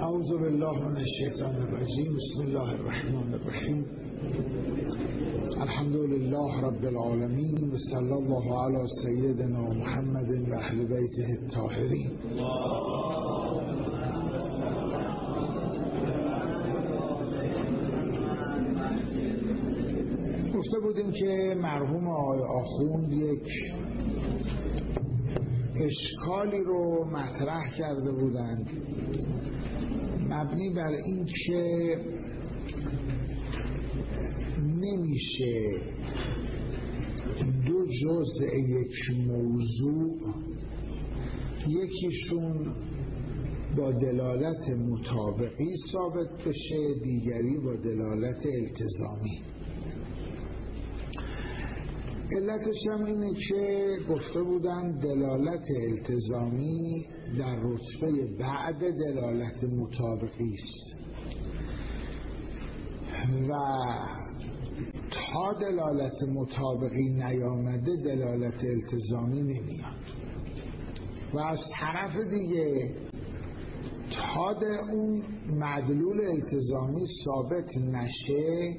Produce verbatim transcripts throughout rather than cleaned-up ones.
اعوذ بالله من الشیطان الرجیم. بسم الله الرحمن الرحیم. الحمد لله رب العالمین و صلی الله علی سیدنا محمد و اهل بیته الطاهرین. گفته بودیم که مرحوم آقای آخوند یک اشکالی رو مطرح کرده بودند مبنی بر این که نمیشه دو جزء یک موضوع یکیشون با دلالت مطابقی ثابت بشه، دیگری با دلالت التزامی. علتش هم اینه که گفته بودن دلالت التزامی در رتبه بعد دلالت مطابقی است و تا دلالت مطابقی نیامده دلالت التزامی نمیاد و از طرف دیگه تا اون مدلول التزامی ثابت نشه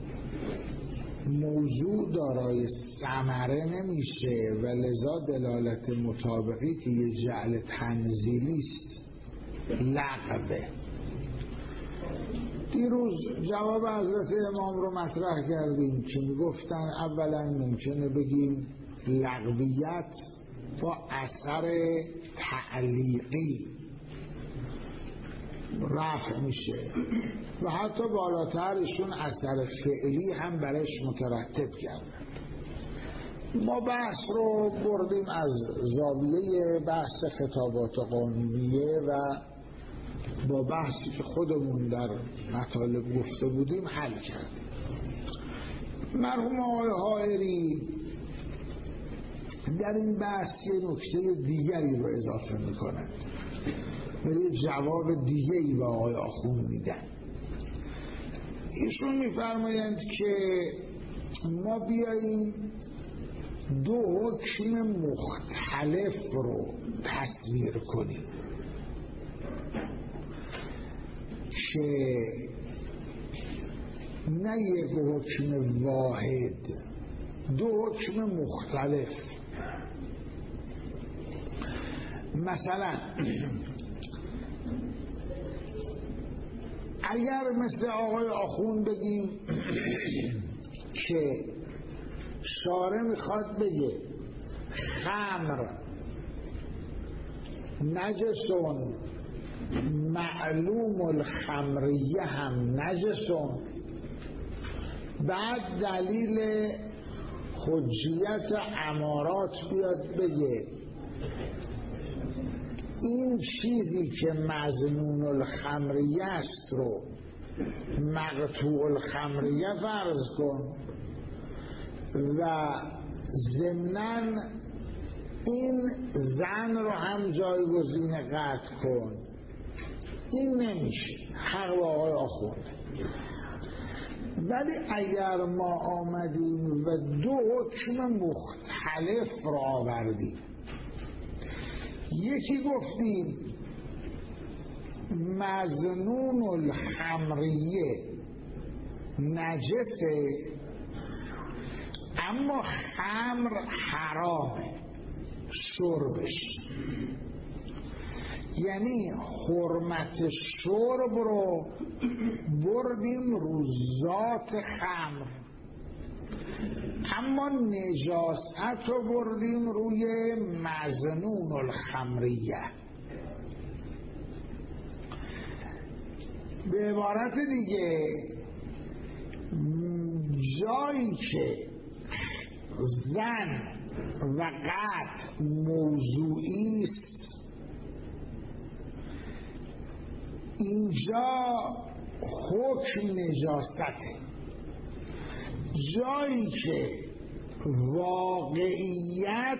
موضوع دارای ثمره نمیشه و لذا دلالت مطابقی که یه جعل تنزیلی است لغوه. دیروز جواب حضرت امام رو مطرح کردیم که میگفتن اولا ممکنه بگیم لغویت با اثر تعلیقی رفع میشه و حتی بالاترشون اثر فعلی هم برش مترتب کردن. ما بحث رو بردیم از زاویه بحث خطابات قانونیه و با بحثی که خودمون در مطالب گفته بودیم حل کردیم. مرحوم آقای حائری در این بحث یه نکته دیگری رو اضافه میکنند و یه جواب دیگری به آقای آخوند میدن. ایشون میفرمایند که ما بیاییم دو حکم مختلف رو تصویر کنیم که نه یک حکم واحد، دو حکم مختلف. مثلا اگر مثل آقای آخوند بگیم که شارع میخواد بگه خمر نجسون معلوم الخمریه هم نجسون، بعد دلیل حجیت امارات بیاد بگه این چیزی که مظنون الخمریه است رو مقطوع الخمریه فرض کن و ضمناً این زن رو هم جایگزین قطع کن. این نمیشه، حق با آقای آخوند. ولی اگر ما آمدیم و دو حکم مختلف رو آوردیم، یکی گفتیم مظنون الخمریه نجسه اما خمر حرامه شربش، یعنی حرمت شرب رو بردیم رو ذات خمر اما نجاست رو بردیم روی مظنون الخمریه. به عبارت دیگه جایی که زن و قطع موضوعی است اینجا حکم نجاسته، جایی که واقعیت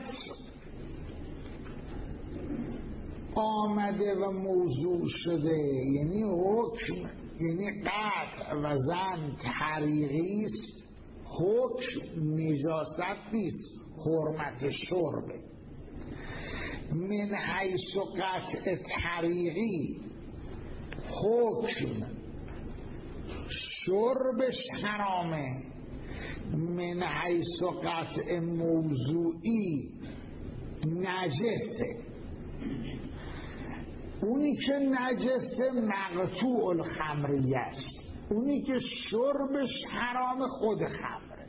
آمده و موضوع شده یعنی حکم یعنی قطع و زن طریقی است، حکم نجاست نیست، حرمت شربه. من حیث قطع طریقی حکم شربش حرامه من حیث قطع موضوعی نجسه. اونی که نجسه مقطوع الخمریه است، اونی که شربش حرام خود خمره.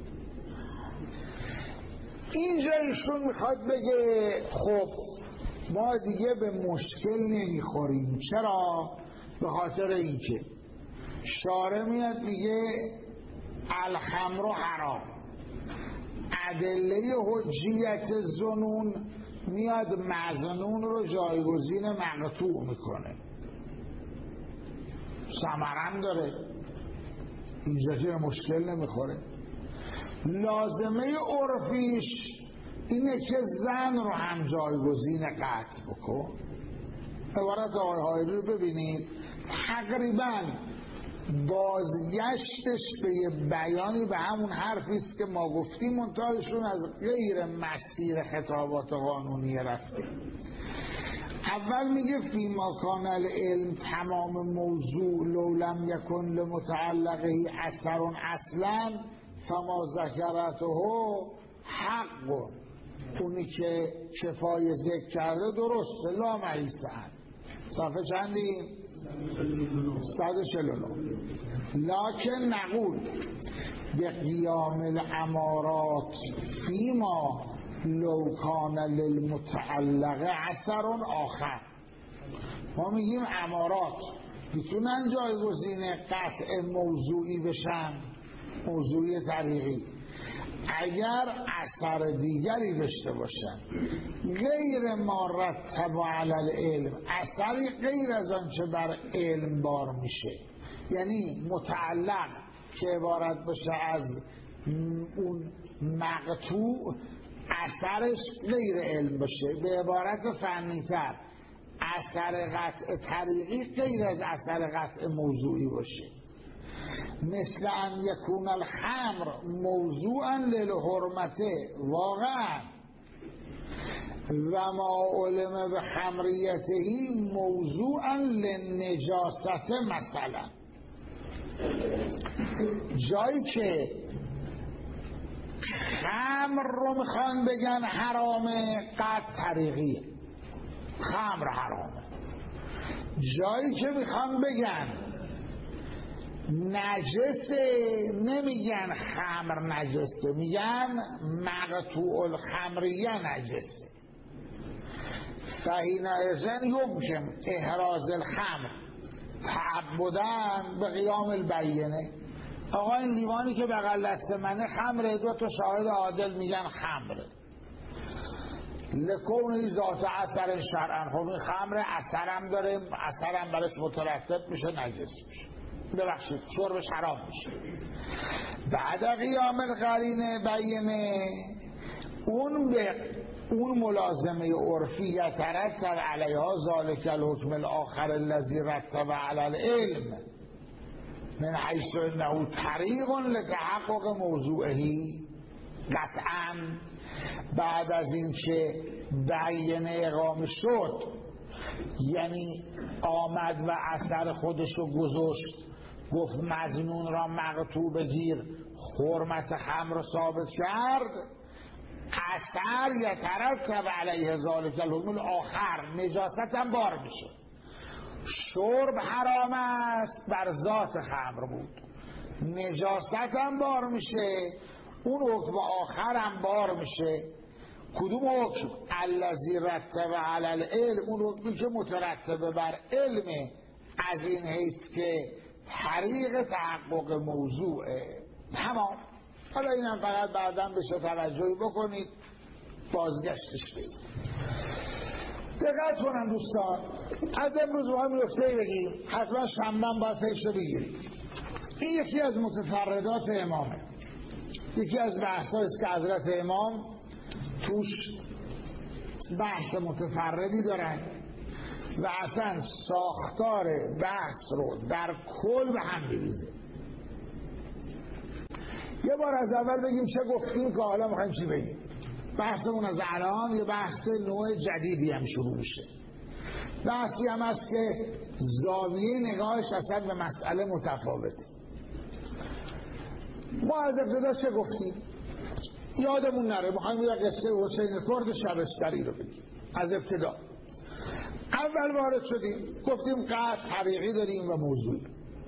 اینجا ایشون میخواد بگه خب ما دیگه به مشکل نمیخوریم. چرا؟ به خاطر اینکه شارع میاد میگه الخمر حرام، ادله حجیت ظنون میاد مظنون رو جایگزین مقطوع میکنه، ثمرم داره، اینجا که مشکل نمیخوره. لازمه عرفیش اینه که زن رو هم جایگزین قطع بکن. عبارت آقای حائری رو ببینید، تقریبا بازگشتش به یه بیانی به همون حرفی است که ما گفتیم، منتهایشون از غیر مسیر خطابات قانونی رفته. اول میگه فی ما کان العلم تمام موضوع لو لم یکن لمتعلقه اثر اصلا فما ذکرته حق. اونی که کفایه ذکر کرده درسته، لا معیسن. صفحه چندی؟ صد و چهل و نه. لکن نقول به قیام الامارات فیما لو کان للمتعلقه اثر آخر. ما میگیم امارات میتونن جایگزین قطع موضوعی بشن، موضوعی طریقی، اگر اثر دیگری داشته باشن غیر ما رتب علی العلم، اثری غیر از آنچه بر علم بار میشه، یعنی متعلق که عبارت باشه از اون مقطوع، اثرش غیر علم باشه. به عبارت فنی‌تر اثر قطع طریقی غیر از اثر قطع موضوعی باشه. مثل ان یکون الخمر موضوعا للحرمته واقعا و ما علم به خمریته موضوعا للنجاسته. مثلا جایی که خمر رو میخوان بگن حرامه، قطع طریقیه، خمر حرامه. جایی که میخوان بگن نجسه، نمیگن خمر نجسه، میگن مقطوع الخمریه نجسه. فحینئذ یمکن احراز الخمر تعبدن به قیام البینه. آقا این لیوانی که بغل دست منه خمره، دو تا شاهد عادل میگن خمره، لکون ذات اثر شرعا. خب این خمره اثرم داره، اثرم برش مترتب میشه، نجس میشه، ببخشید شربش حرام میشه. بعد قیام القرینه بینه، اون به اون ملازمه عرفی یترتب علیها ذالک الحکم الاخر الذی رتب علی العلم من حیث انه طریق لتحقق موضوعه. قطعا بعد از این که بینه اقامه شد، یعنی آمد و اثر خودشو گذاشت، گفت مظنون را مقطوع بگیر، حرمت خمر را ثابت کرد، اثر یترتب علیه ذالک الحکم الاخر، نجاست هم بار میشه. شرب حرام است بر ذات خمر بود، نجاست هم بار میشه، اون حکم آخر هم بار میشه. کدوم حکم؟ الذی رتب علی العلم، اون حکمی که مترتبه بر علم، از این حیث که طریق تحقق موضوعه. تمام. حالا اینم فقط بعداً بشه توجهی بکنید، بازگشتش بگید. دقت کنن دوستان، از امروز با هم نکته بگیم، حتما شنبه باید پیش رو بگیریم. این یکی از متفردات امامه، یکی از بحث‌هایی است که حضرت امام توش بحث متفردی دارن و اصلا ساختار بحث رو در کل به هم می‌ریزه. یه بار از اول بگیم چه گفتیم که حالا می‌خوایم چی بگیم. بحثمون از الان یه بحث نوع جدیدی هم شروع میشه. بحثی هم هست که زاویه نگاهش اصلا به مسئله متفاوته. ما از ابتدا چه گفتیم؟ یادمون نره میخوایم یه قصه حسین کرد شبستری رو بگیم. از ابتدا اول وارد شدیم گفتیم قطع طریقی داریم و موضوعی.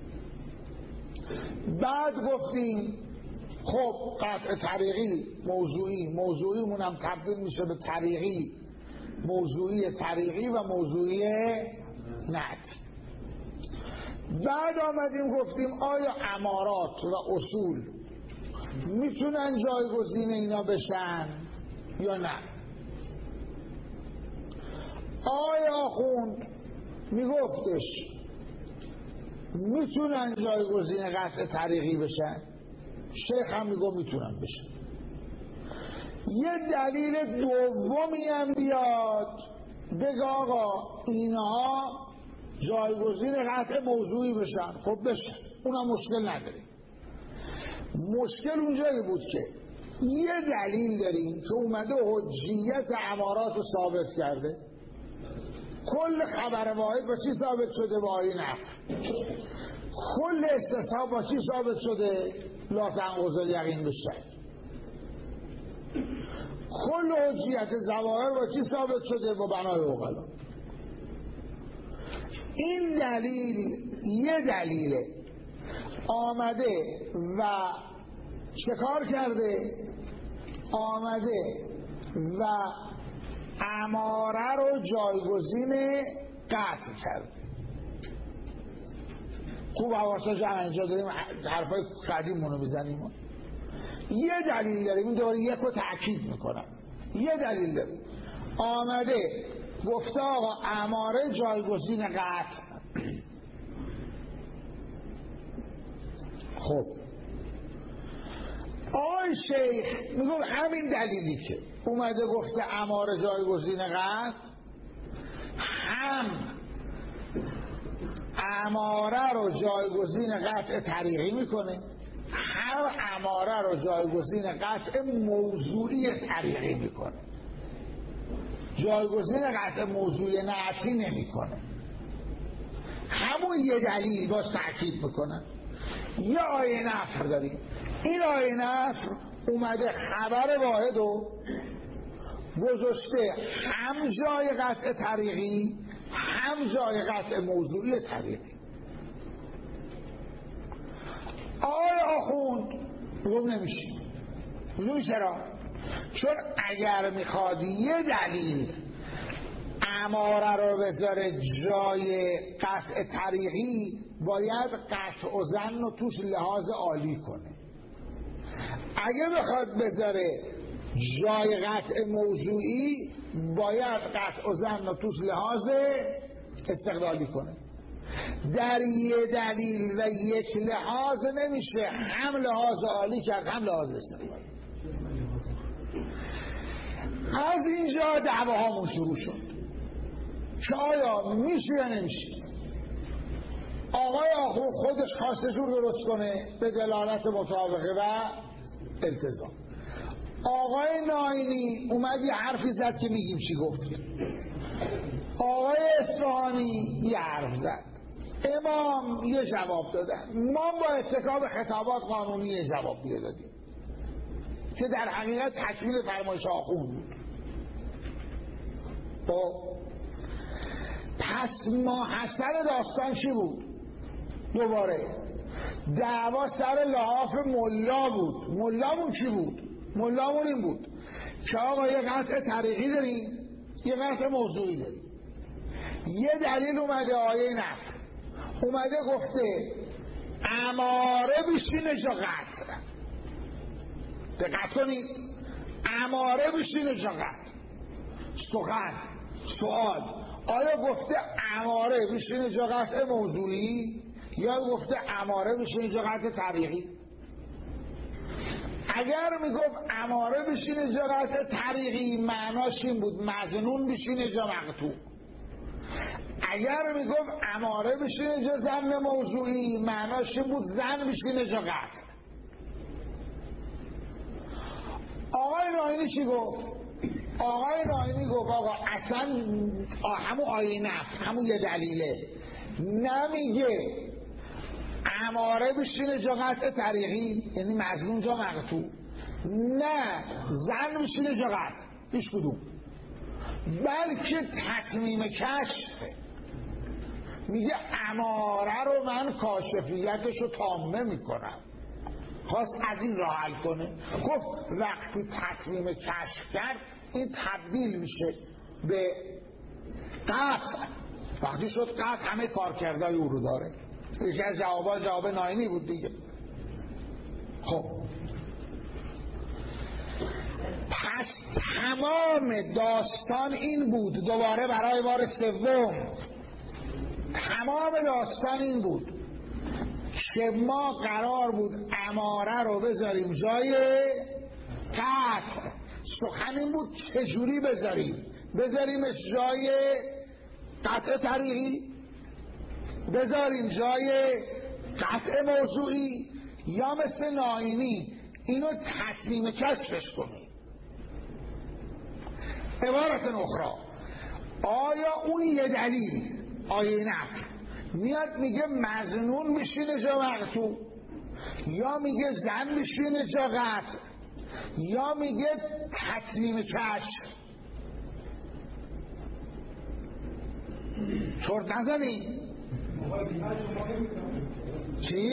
بعد گفتیم خب قطع طریقی موضوعی، موضوعی مونم تبدیل میشه به طریقی، موضوعی طریقی و موضوعی نعت. بعد آمدیم گفتیم آیا امارات و اصول میتونن جایگزین اینا بشن یا نه؟ آیا آخوند میگفتش میتونن جایگزین قطع طریقی بشن؟ شیخ هم میگو میتونن بشن. یه دلیل دومی هم بیاد بگه آقا اینها جایگزین قطع موضوعی بشن، خب بشن، اونم مشکل نداره. مشکل اونجایی بود که یه دلیل داریم که اومده حجیت امارات رو ثابت کرده. کل خبر واحد با چی ثابت شده؟ با آیه نفی. کل استصحاب با چی ثابت شده؟ لا تنقض الیقین بالشک. کل حجیت ظواهر با چی ثابت شده؟ با بنای عقلا. این دلیل یه دلیله آمده و چه کار کرده؟ آمده و اماره رو جایگزین قطع کرده. خوب حواسا جمع اینجا داریم حرفای قدیم رو میزنیم. یه دلیل داریم، این دوباره یک رو تأکید میکنم. یه دلیل داریم آمده گفته آقا اماره جایگزین قطع. خب آقای شیخ میگم همین دلیلی که اومده گفته اماره جایگزین قطع، هم اماره رو جایگزین قطع طریقی میکنه، هم اماره رو جایگزین قطع موضوعی طریقی میکنه. جایگزین قطع موضوعی نعتی نمیکنه. همون یه دلیل باز تأکید میکنن. یه آیه نفر داریم، این آیه نفر اومده خبر واحد و گذاشته هم جای قطع طریقی هم جای قطع موضوعی طریقی. آیه آخوند بگم نمیشه. بگم چرا؟ چون اگر میخواد یه دلیل اماره رو بذاره جای قطع طریقی، باید قطع و ظن رو توش لحاظ عالی کنه. اگه بخواد بذاره جای قطع موضوعی، باید قطع و ظن رو توش لحاظ استقلالی کنه. در یه دلیل و یک لحاظ نمیشه هم لحاظ عالی کرد هم لحاظ استقلالی. از اینجا دعواهامون شروع شد که آیا میشه یا نمیشه. آقای آخو خودش خواسته جور درست کنه به دلالت مطابقه و التزام. آقای ناینی اومد یه حرفی زد که میگیم چی گفت. آقای اصفهانی یه حرف زد. امام یه جواب دادن. ما با اتکا خطابات قانونی یه جواب دیگه دادیم که در حقیقت تکمیل فرمایش آخوند بود. با پس ما حسن داستان چی بود؟ دوباره دعوا سر لحاف ملا بود. ملامون چی بود؟ ملامون این بود که آقا یه قطع طریقی داریم یه قطع موضوعی داریم. یه دلیل اومده آیه نفر اومده گفته اماره بشینه جا قطع. دقت کنید، اماره بشینه جا قطع. سخن سوال آیا گفته اماره بشینه جا قطع موضوعی یا گفته اماره بشینه جا قطع طریقی؟ اگر میگفت اماره بشینه جا قطع طریقی معناش این بود مظنون بشینه جا مقطوع. اگر میگفت اماره بشینه جا ظن موضوعی معناش این بود ظن بشینه جا قطع. آقای ناینی چی گفت؟ آقای ناینی گفت آقا اصلا همون آیه نفت همون یه دلیله، نمیگه اماره بشینه جا قطع طریقی یعنی مظنون جا مقطوع، نه زن بشینه جا قطع، هیچ کدوم، بلکه تتمیم کشفه. میگه اماره رو من کاشفیتش رو تامه میکنم. خواست از این راه حل کنه، گفت وقتی تتمیم کشف کرد این تبدیل میشه به قطع. وقتی شد قطع همه کارکردهای او رو داره. یکی از جوابا جواب ناینی بود دیگه. خب پس تمام داستان این بود، دوباره برای بار سوم تمام داستان این بود که ما قرار بود اماره رو بذاریم جای قطع. سخن این بود چجوری بذاریم، بذاریمش جای قطع طریقی، بذاریم جای قطع موضوعی، یا مثل ناینی اینو تتمیم کشفش کنیم. عبارت اخرى، آیا اون یه دلیل آیه نفی میاد میگه مظنون میشینه جا مقطوع، یا میگه زن میشینه جا قطع، یا میگه تتمیم کشف؟ چرت نزنی چی؟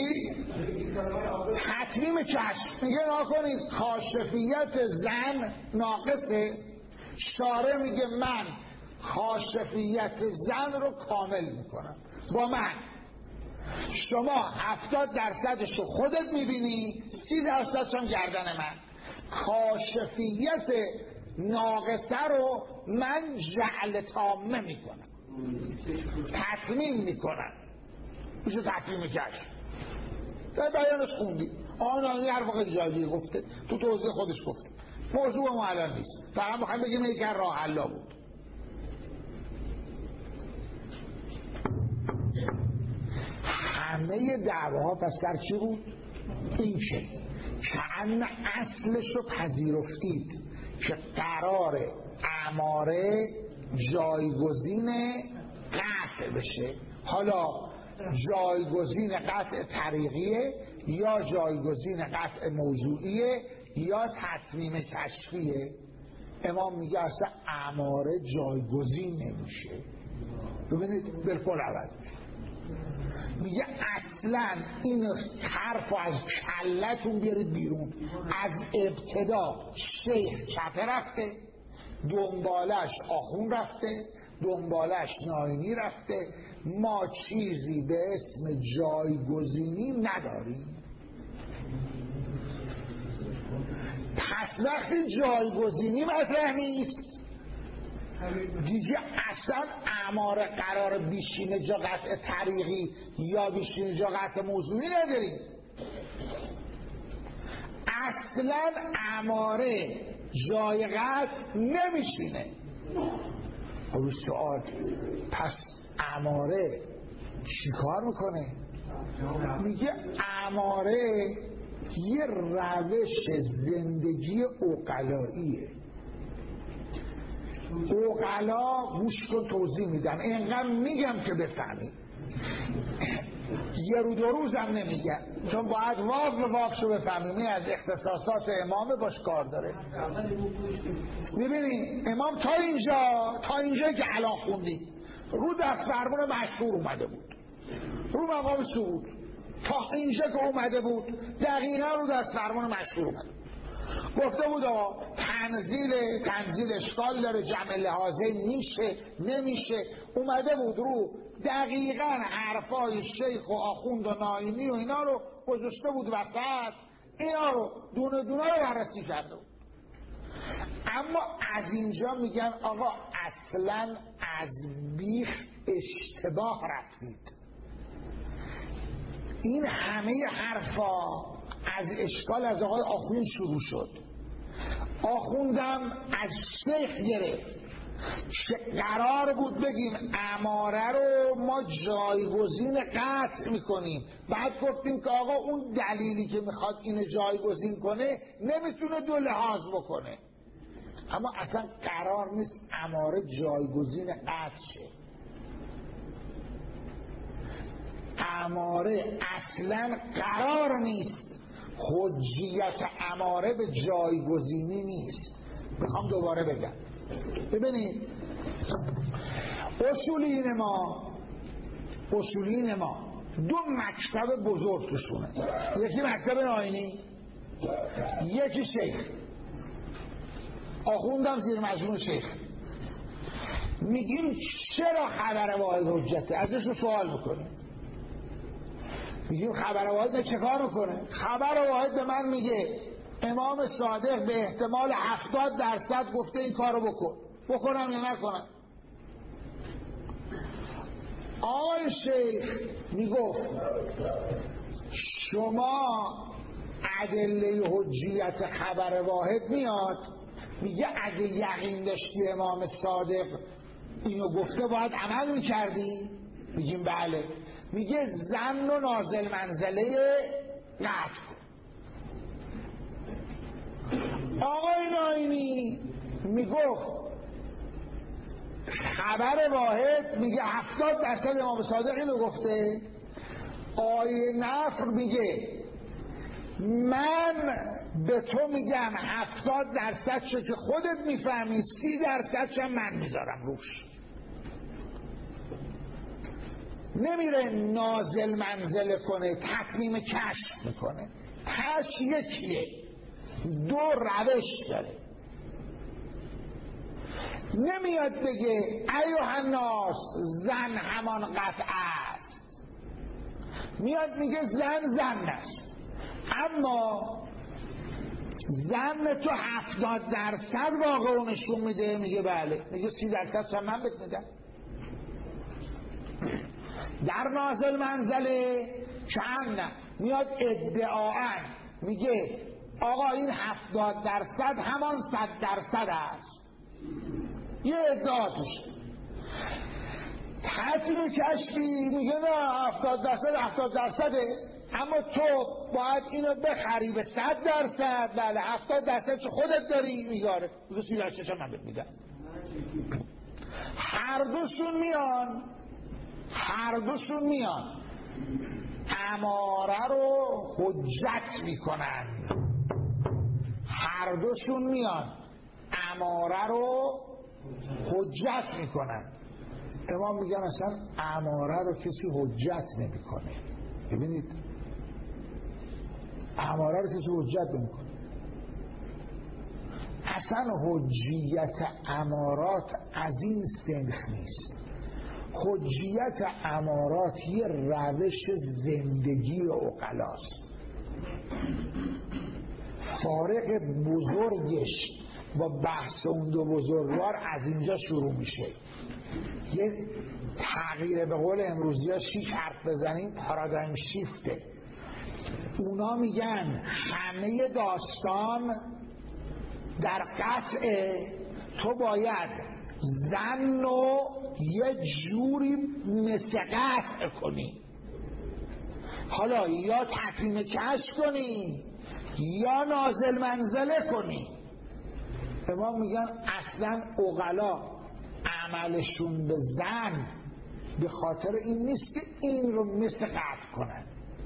تتمیم کشف میگه ناکنید کاشفیت زن ناقصه، شارع میگه من کاشفیت زن رو کامل میکنم با من. شما هفتاد درصدش رو خودت میبینی، سی درصدش هم گردن من. کاشفیت ناقصه رو من جعل تامه میکنم، تتمیم میکنم، میشه تتمیم کشف. در بیانش خوندی آنانی هر وقت جایی گفته، تو توضیح خودش گفته، موضوع ما الان نیست، فقط میخوایم بگیم یک راه حل بود. همه دعواها پس در چی بود؟ این که کأن اصلش رو پذیرفتید که قرار اماره جایگزین قطع بشه. حالا جایگزین قطع طریقیه یا جایگزین قطع موضوعیه یا تتمیم کشفیه. امام میگه اصلا اماره جایگزین نمیشه. ببینید بالکل عوض میشه. میگه اصلا این حرف از کلتون بیارید بیرون. از ابتدا شیخ چپه رفته، دنبالش آخون رفته، دنبالش ناینی رفته، ما چیزی به اسم جایگزینی نداریم. پس وقتی جایگزینی مطرح نیست دیگه اصلا اماره قرار بیشینه جا قطع طریقی یا بیشینه جا قطع موضوعی نداریم. اصلا اماره جای قطع نمیشینه. خب سوال، پس اماره چی کار میکنه؟ میگه اماره یه روش زندگی عقلاییه. عقلا گوش کن توضیح میدم، اینقدر میگم که بفهمی، یه رو دو روزم نمیگم چون باید واق به واق شو بفهمیم. این از اختصاصات امام باش کار داره. میبینی امام تا اینجا تا اینجا که الان خوندی رو دست فرمون مشهور اومده بود، رو مقام سعود تا اینجا که اومده بود دقیقا رو دست فرمون مشهور اومده بود. گفته بود آقا تنزیل تنزیل اشکال داره، جمع لحاظه میشه نمیشه. اومده بود رو دقیقا حرفای شیخ و آخوند و ناینی و اینا رو گذاشته بود وسط، اینا رو دونه دونه رو بررسی کرده بود. اما از اینجا میگن آقا اصلا از بیخ اشتباه رفتید. این همه حرفا از اشکال از آقای آخوند شروع شد، آخوندم از شیخ گرفت. قرار بود بگیم اماره رو ما جایگزین قطع میکنیم، بعد گفتیم که آقا اون دلیلی که میخواد اینو جایگزین کنه نمیتونه دو لحاظ بکنه. اما اصلا قرار نیست اماره جایگزین قطع شه. اماره اصلا قرار نیست، حجیت اماره به جایگزینی نیست. میخوام دوباره بگم. ببینید اصولین ما اصولین ما دو مکتب بزرگ توشونه، یکی مکتب آیینی، یکی شیخ. آخوندم زیر مجموع شیخ. میگیم چرا خبر واحد حجته؟ ازش رو سوال میکنیم. میگیم خبر واحد چه کار میکنه؟ خبر واحد به من میگه امام صادق به احتمال هفتاد درصد گفته این کارو بکن، بکنم یا نکنم. آقای شیخ میگفت شما ادله حجیت خبر واحد میاد، میگه اگه یقین داشتی امام صادق اینو گفته باید عمل میکردی؟ میگیم بله. میگه ظن و نازل منزله قطع کن. آقای ناینی میگفت خبر واحد میگه هفتاد درصد امام صادق اینو گفته. آیه نفر میگه من به تو میگم هفتاد درصد شو که خودت میفهمی، سی درصد شم من میذارم روش. نمیره نازل منزله کنه، تقویم کشف میکنه. کشف یکیه، دو روش داره. نمیاد بگه ایها الناس زن همان قطع است، میاد میگه زن زن است، اما زن تو هفتاد درصد واقع نشون میده. میگه بله. میگه سی درصد شم من بهت میدم. در نازل منزله چند میاد ادعاً میگه آقا این هفتاد درصد همان صد درصد است، یه ادعا توشه. تحصیل کشفی میگه نه هفتاد درصد هفتاد درصده، اما تو باید اینو بخری به صد درصد. بله هفتاد درصد چه خودت داری میگاره. میگه سی درصد چه من بهت میدم. هر دوشون میان هر دوشون میان اماره رو حجت میکنن. هر دوشون میان اماره رو حجت میکنن. امام میگن اصلا اماره رو کسی حجت نمیکنه. ببینید اماره رو کسی حجت نمیکنه. اصلا حجیت امارات از این سنخ نیست. حجیت امارات یه روش زندگی عقلاست. فارق بزرگش با بحث اون دو بزرگوار از اینجا شروع میشه. یه تغییر به قول امروزی ها شیک حرف بزنیم پارادایم شیفته. اونا میگن همه داستان در قطع تو باید زن و یه جوری مثل قطع کنی، حالا یا تکریم کشف کنی یا نازل منزله کنی. امام میگن اصلا عقلا عملشون به زن به خاطر این نیست که این رو مثل قطع کنن.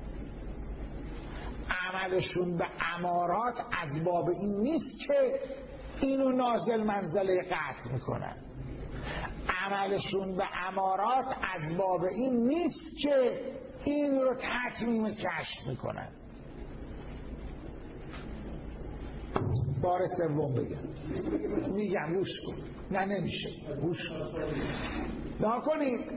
عملشون به امارات از باب این نیست که اینو نازل منزله قطع میکنن. عملشون به امارات از باب این نیست که این رو تتمیم کشف میکنن. بار سوم بگم میگم گوش کن. نه نمیشه گوش کن. نکنید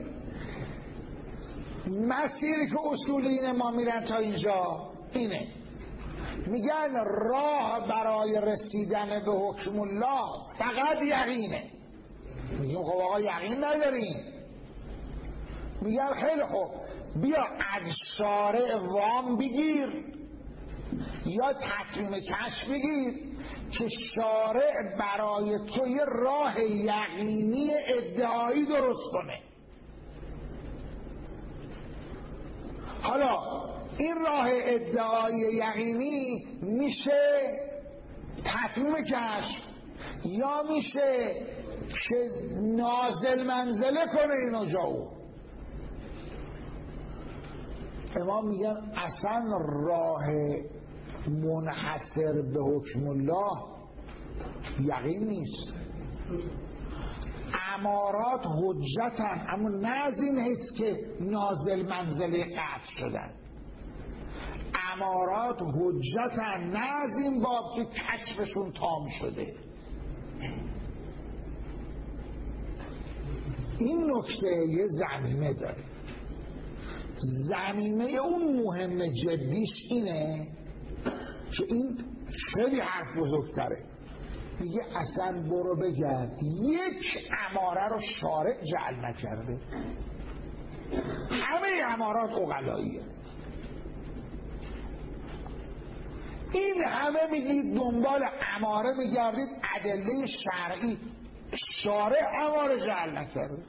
مسیری که اصولین ما میرن تا اینجا اینه، میگن راه برای رسیدن به حکم الله فقط یقینه. میگیم خب آقا یقین نداریم. میگن خیلی خوب بیا از شارع وام بگیر یا تکریم کشف بگیر که شارع برای تو یه راه یقینی ادعایی درست کنه. حالا این راه ادعای یقینی میشه تکریم کشف یا میشه که نازل منزله کنه اینو جاو. امام میگن اصلا راه منحصر به حکم الله یقین نیست. امارات حجتن، اما نه از این حیث که نازل منزله قطع شدن. امارات حجتن نه از این باب که کشفشون تام شده. این نکته یه زمینه داره. زمینه اون مهم جدیش اینه که این خیلی حرف بزرگتره. میگه اصلا برو بگرد یک اماره رو شارع جعل نکرده، همه امارات عقلاییه. این همه میگید دنبال اماره میگردید، ادله شرعی شارع اماره جعل نکرده.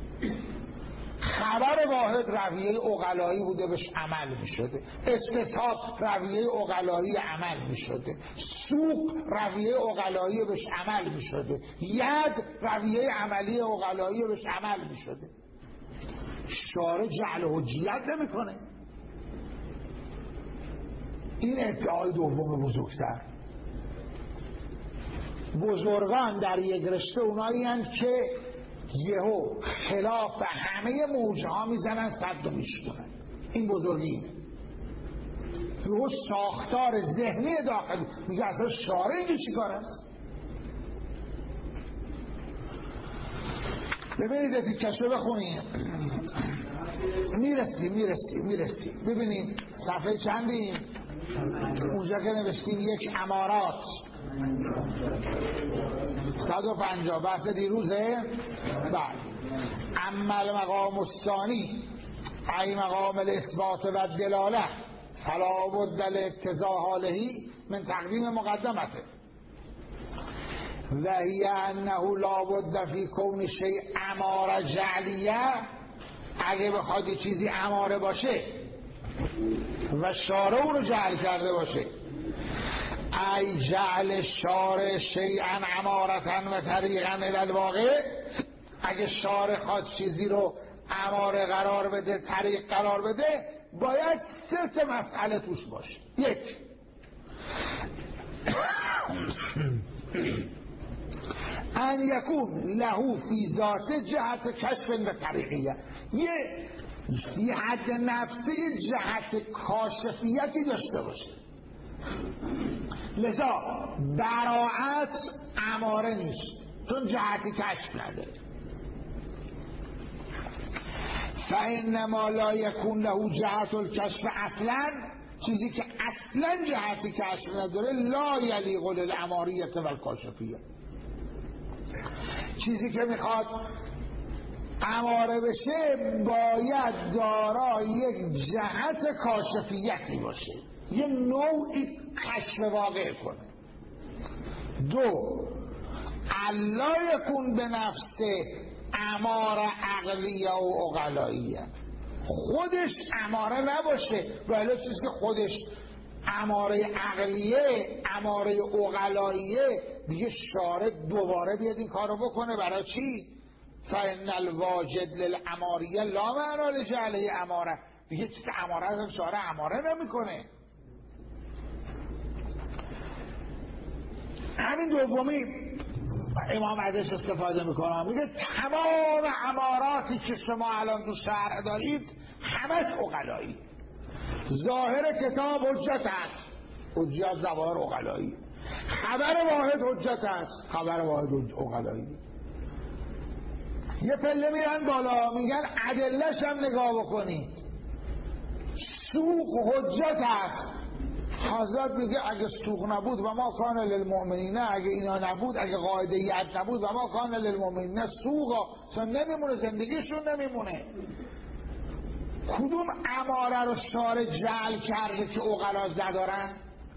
خبر واحد رویه عقلایی بوده بهش عمل می شده، استصحاب رویه عقلایی عمل می شده، سوق رویه عقلایی بهش عمل می شده، ید رویه عملی عقلایی بهش عمل می شده. شارع جعل حجیت نمی کنه. این ادعای دوم بزرگتر. بزرگان در یک رشته اونایی هستند که یهو خلاف همه موجه ها میزنن صد و میشکنن. این بزرگی یهو ساختار ذهنی داخلی میگه اصلا شارع اینجا چی کار است؟ ببینید ازی کشو بخونیم میرسیم میرسیم میرسیم ببینیم صفحه چندیم؟ اونجا که نوشتیم یک امارات صد و پنجاه بحث دیروزه. بعد عمل مقام الثانی ای مقام الاثبات و دلاله فلا بد لاقتضاء حاله من تقدیم مقدمته و هی انه لا بد فی کون شیء اماره جعلیه. اگه بخواد یه چیزی اماره باشه و شارع اون رو جعل کرده باشه، ای جعل شارع شیئا امارتن و طریقا الی الواقع، اگه شارع خواست چیزی رو اماره قرار بده، طریق قرار بده، باید سه تا مسئله توش باشه. یک، ان یکون له فی ذات جهت کشف و طریقیه، یه یه حد نفسی جهت کاشفیتی داشته باشه. لذا براعت اماره نیست چون جهتی کشف نداره. فانما لا یکون له جهت الکشف اصلا، چیزی که اصلا جهتی کشف نداره لا یلیق للاماریت و الکاشفیه. چیزی که میخواد اماره بشه باید دارای یک جهت کاشفیتی باشه، یه نوعی کشف واقع کنه. دو، الا یکون به نفسه اماره عقلیه و عقلاییه، خودش اماره نباشه، ولی چیزی که خودش اماره عقلیه اماره عقلاییه دیگه شارع دوباره بیاد این کارو بکنه. برای چی؟ فان الواجد للاماریه لا معنا لجعله اماره، دیگه چیزی که اماره از شارع اماره نمیکنه. همین دومی امام ازش استفاده میکنه، میگه تمام اماراتی که شما الان تو شرع دارید همش عقلایی. ظاهر کتاب حجت است، حجت ظواهر عقلایی. خبر واحد حجت است، خبر واحد عقلایی. یه پله میرن بالا میگن ادله‌ش هم نگاه بکنید، سوق حجت است. حضرت میگه اگه سوق نبود و ما کان للمؤمنین، اگه اینا نبود، اگه قاعده ید نبود و ما کان للمؤمنین سوقا، اصلا نمیمونه، زندگیشون نمیمونه. کدوم اماره رو شارع جعل کرده که عقلا ندارن؟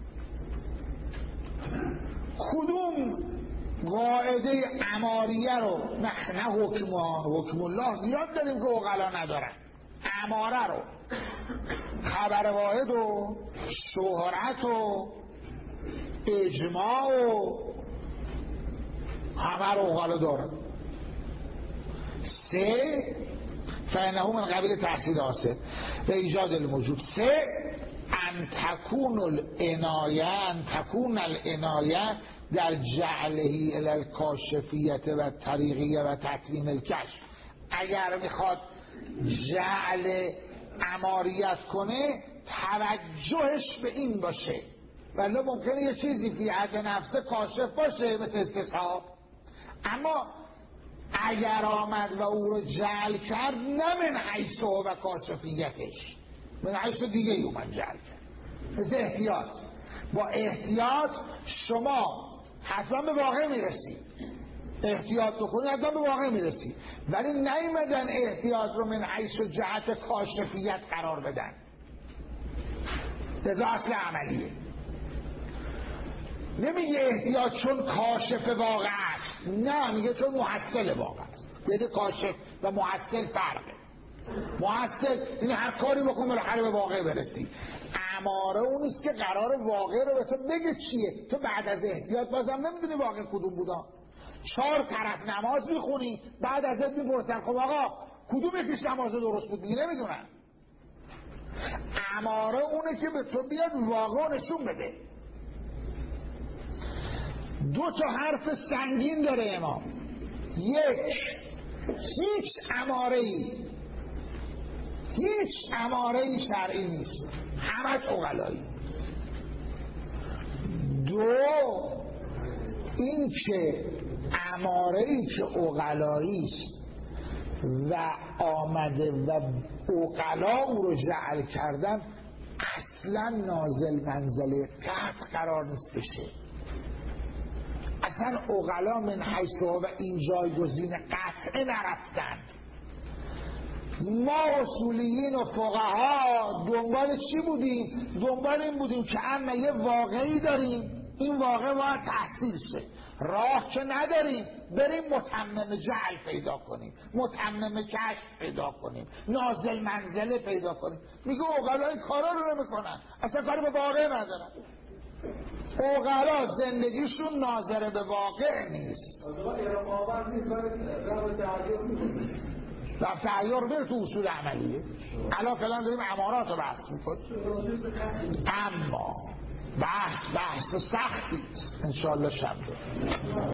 کدوم قاعده اماریه رو نه نه حکم حکم الله زیاد داریم که عقلا ندارن، اماره رو خبر واحد و شهرت و اجماع و همه رو اقلا داره. سه فانه من قبیل تحصیل حاصل به ایجاد الموجود. سه ان تکون العنایه ان تکون العنایه در جعله الی الکاشفیت و طریقیه و تکوین الکشف. اگر میخواد جعل اماریت کنه توجهش به این باشه، ولی ممکنه یه چیزی فی حد نفسه کاشف باشه مثل استصحاب، اما اگر آمد و او رو جعل کرد نه من حیث و کاشفیتش، من حیث دیگه ای اومد جعل کرد. مثل احتیاط، با احتیاط شما حتما به واقع میرسی، احتیاط بکنی حتما به واقع میرسی، ولی نیومدن احتیاط رو من حیث و جهت کاشفیت قرار بدن. لذا اصل عملیه. نمیگه احتیاط چون کاشف واقع است، نه، میگه چون محصل واقع است. بین کاشف و محصل فرقه. محصل یعنی هر کاری بکن بالاخره به واقع برسی. اماره اونیست که قرار واقع رو به تو بگه چیه. تو بعد از احتیاط بازم نمیدونی واقع کدوم بودا. چهار طرف نماز میخونی، بعد ازت میپرسن خب آقا کدوم یکیش نماز درست بود؟ میگی نمیدونم. اماره اونه که به تو بیاد واقع نشون بده. دو تا حرف سنگین داره امام. یک، هیچ اماره‌ای هیچ اماره‌ای شرعی نیست، همش عقلایی. دو، این که اماره‌ای که عقلایی است و آمده و عقلا او رو جعل کردن اصلا نازل منزله قطع قرار نیست بشه. اصلا عقلا من حیث و این جایگزین قطعه نرفتن. ما اصولیین و فقها دنبال چی بودیم؟ دنبال این بودیم که اما یه واقعی داریم، این واقع باید تحصیل شه، راه که نداریم بریم متمم جعل پیدا کنیم، متمم کشف پیدا کنیم، نازل منزله پیدا کنیم. میگه عقلا این کارا رو نمیکنن، اصلا کاری به واقع ندارن. عقلا زندگیشون ناظر به واقع نیست. رفت تعیار بره تو اصول عملیه. الان فلان داریم امارات رو بحث میکنیم، اما بحث بحث سختی است. انشاءالله شب